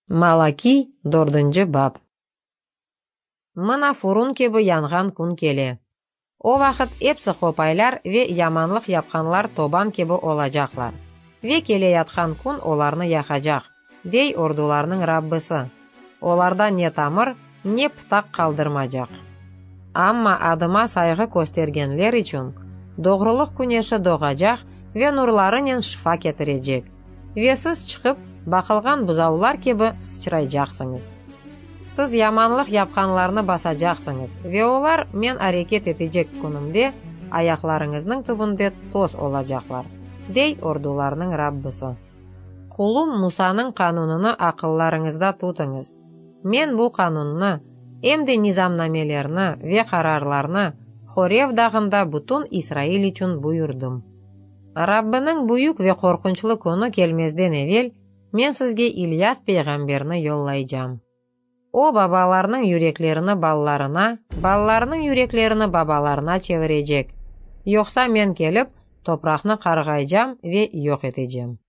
Малаки 4 bab. Мына фурун кебі янған күн келе. О вақыт епсі қопайлар ве яманлық япқанлар тобан кебі олажақлар. Ве келе ятқан күн оларны яқажақ, дей ордуларның Раббысы. Оларда не тамыр, не пытақ қалдырмажақ. Амма адыма сайғы көстергенлер үшін доғрылық күнеші доғажақ ве нұрларынен шыфа кетірежек. Ве сіз шығып, бақылған бұзаулар кебі сычырайжақсыңыз. Сіз яманлық япқанларны басажақсыңыз, ве олар мен әрекет етежек күнімде аяқларыңыздың түбінде тоз олажақлар, дей ордуларның Раббысы. Құлым Мусаның қануныны ақылларыңызда тұтыңыз. Мен бұл қанунны, емде низамнамелерні ве қарарларны Хорев дағында бұтын Исраил үшін бұйырдым. Раббының бұйық ве қорқыншылы күні келмезден евел, мен сізге Ильяс пейғамберні yollayacağım. O babalarının yüreklerini ballarına, ballarının yüreklerini babalarına çevirecek. Yoksa men gelip toprağını qarğayacağım ve yok edeceğim.